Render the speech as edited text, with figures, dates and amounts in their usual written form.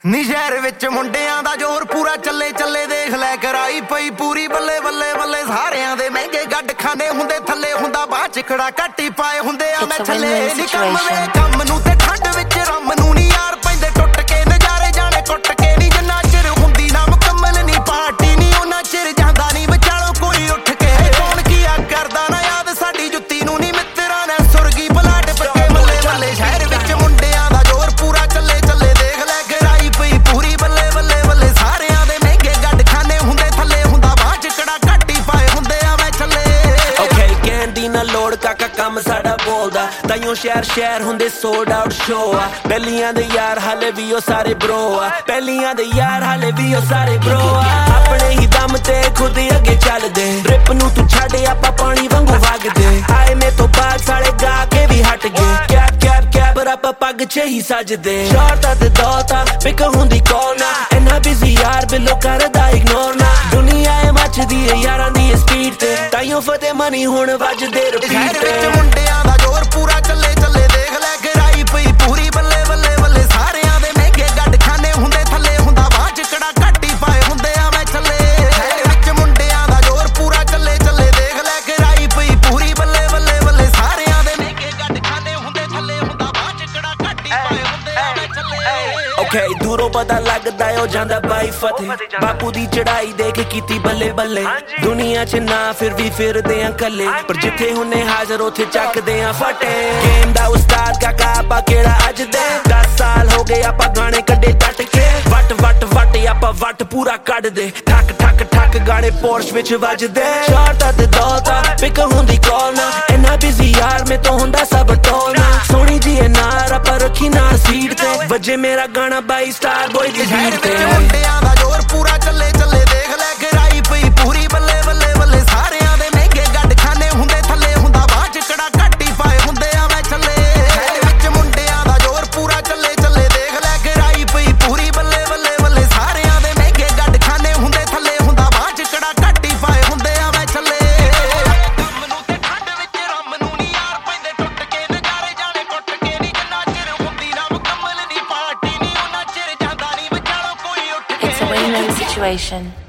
ਨੀ ਸ਼ਹਿਰ ਵਿੱਚ ਮੁੰਡਿਆਂ ਦਾ ਜ਼ੋਰ ਪੂਰਾ ਚੱਲੇ ਚੱਲੇ ਦੇਖ ਲੈ ਕਰਾਈ ਪਈ ਪੂਰੀ ਬੱਲੇ ਬੱਲੇ ਬੱਲੇ ਸਾਰਿਆਂ ਦੇ ਮਹਿੰਗੇ ਗੱਡ ਖਾਨੇ ਹੁੰਦੇ ਥੱਲੇ ਹੁੰਦਾ ਬਾਹ ਚਿਕੜਾ ਘੱਟੀ ਪਾਏ ਹੁੰਦੇ ਆ ਮੈਂ ਥੱਲੇ ਨੀ ਕੰਮ ਵੇ ਕੰਮ ਨੂੰ ਤੇ ਠੰਡ ਵਿੱਚ ਰੰਮ ਨੂੰ ਨੀ ਯਾਰ ਪੈਂਦੇ ਟੁੱਟ ਕੇ ਨਜ਼ਾਰੇ ਜਾਣੇ ਕੁੱਟ ਕੇ ਨੀ ਜਿੰਨਾ ਚਿਰ ਹੁੰਦੀ ਨਾ ਮੁਕੰਮਲ ਨੀ ਪਾਰਟੀ ਨੀ ਉਹਨਾਂ ਚਿਰ ਜਾਂਦਾ ਨੀ ਵਿਚਾਲੋ ਕੋਈ ਉੱਠ ਕੇ ਕੌਣ ਕੀਆ ਕਰਦਾ ਨਾ ਯਾਦ ਸਾਡੀ ਜੁੱਤੀ ਨੂੰ ਨੀ ਮਿੱਤਰਾਂ ਨੇ ਸੁਰਗੀ ਬਲਾਟ ਪੱਕੇ ਬੱਲੇ ਬੱਲੇ ਸ਼ਹਿਰ ਵਿੱਚ ਮੁੰਡਿਆਂ ਦਾ ਜ਼ੋਰ ਪੂਰਾ ਚੱਲੇ ਚੱਲੇ ਦੇਖ ਲੈ ਗਰਾਈ ਪਈ ਪੂਰੀ ਬੱਲੇ ਬੱਲੇ ਬੱਲੇ ਸਾਰਿਆਂ ਦੇ ਮਹਿੰਗੇ ਗੱਡ ਖਾਨੇ ਹੁੰਦੇ ਥੱਲੇ ਹੁੰਦਾ ਬਾਹ ਚਿਕੜਾ ਘੱਟੀ ਪਾਏ ਹੁੰਦੇ ਆ ਮੈਂ ਥੱਲੇ ਓਕੇ ਕਹਿੰਦੀ ਨਾ ਲੋੜ ਕਾਕਾ ਕੰਮ ਸਾਡਾ ਬੋਲਦਾ ਤਾਈਓ ਸ਼ਹਿਰ ਹੁੰਦੇ ਸੋਲਡ ਆਊਟ ਸ਼ੋ ਆ ਪਹਿਲੀਆਂ ਦੇ ਯਾਰ ਹਾਲੇ ਵੀ ਉਹ ਸਾਰੇ ਬ੍ਰੋ ਆ ਪਹਿਲੀਆਂ ਦੇ ਯਾਰ ਹਾਲੇ ਵੀ ਉਹ ਸਾਰੇ ਬ੍ਰੋ ਆ ਆਪਣੇ ਹੀ ਦਮ ਤੇ ਖੁਦ ਅੱਗੇ ਚੱਲਦੇ ਰਿਪ ਨੂੰ ਤੂੰ ਛੱਡ ਆਪਾਂ ਪਾਣੀ ਵਾਂਗੂ ਵਗਦੇ ਆਏ ਮੇ ਤੋਂ ਬਾਅਦ ਸਾਲੇ ਗਾ ਕੇ ਵੀ ਹਟ ਗਏ ਕੈਬ ਆਪਾਂ ਪੱਗ 'ਚ ਹੀ ਸਜਦੇ ਸ਼ਾਰਟਾਂ ਤੇ ਦੌਲਤਾਂ ਪਿਕ ਹੁੰਦੀ ਕੋਨਾ ਇੰਨਾ ਬਿਜ਼ੀ ਯਾਰ ਬਿੱਲੋ ਕਰਦਾ ਇਗਨੋਰ ਨਾ ਦੁਨੀਆ ਏ ਮੱਚਦੀ ਏ ਯਾਰਾਂ ਦੀ ਸਪੀਡ ਤੇ ਤਾਈਓ ਫਤਿਹ ਮਨੀ ਹੁਣ ਵੱਜਦੇ ਰਿਪੀਟ ਤੇ ਮੁੰਡਿਆਂ ਦਾ ਜ਼ੋਰ ਪੂਰਾ ਚੱਲੇ ਚੱਲੇ ਦੇਖ ਲੈ ਗਰਾਈ ਪਈ ਪੂਰੀ ਬੱਲੇ ਬੱਲੇ ਬੱਲੇ ਸਾਰਿਆਂ ਦੇ ਮਹਿੰਗੇ ਗੱਡ ਖਾਨੇ ਹੁੰਦੇ ਥੱਲੇ ਹੁੰਦਾ ਬਾਹ ਚਿਕੜਾ ਘੱਟੀ ਪਾਏ ਹੁੰਦੇ ਆ ਮੈਂ ਥੱਲੇ ਵਿੱਚ ਮੁੰਡਿਆਂ ਦਾ ਜ਼ੋਰ ਪੂਰਾ ਚੱਲੇ ਚੱਲੇ ਦੇਖ ਲੈ ਗਰਾਈ ਪਈ ਪੂਰੀ ਬੱਲੇ ਬੱਲੇ ਬੱਲੇ ਸਾਰਿਆਂ ਦੇ ਮਹਿੰਗੇ ਗੱਡ ਖਾਨੇ ਹੁੰਦੇ ਥੱਲੇ ਹੁੰਦਾ ਬਾਹ ਚਿਕੜਾ ਘੱਟੀ ਪਾਏ ਹੁੰਦੇ ਆ ਮੈਂ ਥੱਲੇ ਓਕੇ ਦੂਰੋਂ ਪਤਾ ਲੱਗਦਾ ਓ ਜਾਂਦਾ ਬਾਈ ਫਤਿਹ ਬਾਪੂ ਦੀ ਚੜਾਈ ਦੇਖ ਕੀਤੀ ਬੱਲੇ ਬੱਲੇ ਦੁਨੀਆ 'ਚ ਨਾ ਫਿਰ ਵੀ ਫਿਰਦੇ ਆ ਕੱਲੇ ਪਰ ਜਿੱਥੇ ਹੁੰਨੇ ਹਾਜ਼ਰ ਉੱਥੇ ਚੱਕਦੇ ਆ ਫਟੇ ਗੇਮ ਦਾ ਉਸਤਾਦ ਕਾਕਾ ਆਪਾਂ ਕਿਹੜਾ ਅੱਜ ਦੇ 10 ਸਾਲ ਹੋ ਗਏ ਆਪਾਂ ਗਾਣੇ ਕੱਢੇ ਡਟ ਕੇ ਵੱਟ ਆਪਾਂ ਵੱਟ ਪੂਰਾ ਕੱਢਦੇ ਠੱਕ ਠੱਕ ਠੱਕ ਗਾਣੇ ਪੋਰਸ਼ ਵਿੱਚ ਵੱਜਦੇ ਸ਼ਾਰਟਾਂ ਤੇ ਦੌਲਤਾਂ ਪਿਕ ਹੁੰਦੀ ਕਾਲ ਨਾ ਇੰਨਾ ਬਿਜ਼ੀ ਯਾਰ ਮੇ ਤੋਂ ਹੁੰਦਾ ਸਭ ਟੋਲਣਾ ਸੋਹਣੀ ਜੀ ਇਹ ਨਾਰ ਆਪਾਂ ਰੱਖੀ ਨਾਲ ਸੀਟ ਤੇ ਵਜੇ ਮੇਰਾ ਗਾਣਾ ਬਾਈ ਸਟਾਰ ਬੋਏ ਦੀ ਬੀਟ ਤੇ ਮੁੰਡਿਆਂ ਦਾ ਜ਼ੋਰ ਪੂਰਾ ਚੱਲੇ ਚੱਲੇ ਦੇਖ ਲੈ ਗਰਾਈ ਪਈ ਪੂਰੀ ਬੱਲੇ ਬੱਲੇ ਬੱਲੇ ਸਾਰਿਆਂ ਦੇ ਮਹਿੰਗੇ ਗੱਡ ਖਾਨੇ ਹੁੰਦੇ ਥੱਲੇ ਹੁੰਦਾ ਬਾਹ ਚਿਕੜਾ ਘੱਟੀ ਪਾਏ ਹੁੰਦੇ ਆ ਮੈਂ ਥੱਲੇ ਵਿੱਚ ਮੁੰਡਿਆਂ ਦਾ ਜ਼ੋਰ ਪੂਰਾ ਚੱਲੇ ਚੱਲੇ ਦੇਖ ਲੈ ਗਰਾਈ ਪਈ ਪੂਰੀ ਬੱਲੇ ਬੱਲੇ ਬੱਲੇ ਸਾਰਿਆਂ ਦੇ ਮਹਿੰਗੇ ਗੱਡ ਖਾਨੇ ਹੁੰਦੇ ਥੱਲੇ ਹੁੰਦਾ ਬਾਹ ਚਿਕੜਾ ਘੱਟੀ ਪਾਏ ਹੁੰਦੇ ਆ ਮੈਂ ਥੱਲੇ ਕੰਮ ਨੂੰ ਤੇ ਠੰਡ ਵਿੱਚ ਰੰਮ ਨੂੰ ਨੀ ਯਾਰ ਪੈਂਦੇ ਟੁੱਟ ਕੇ ਨਜ਼ਾਰੇ ਜਾਣੇ ਕੁੱਟ ਕੇ ਨੀ ਜਿੰਨਾ ਚਿਰ ਹੁੰਦੀ ਨਾ ਮੁਕੰਮਲ ਨੀ ਪਾਰਟੀ ਨੀ ਉਹਨਾਂ ਚਿਰ ਜਾਂਦਾ ਨੀ ਵਿਚਾਲੋ ਕੋਈ ਉੱਠ ਕੇ It's a win-win situation.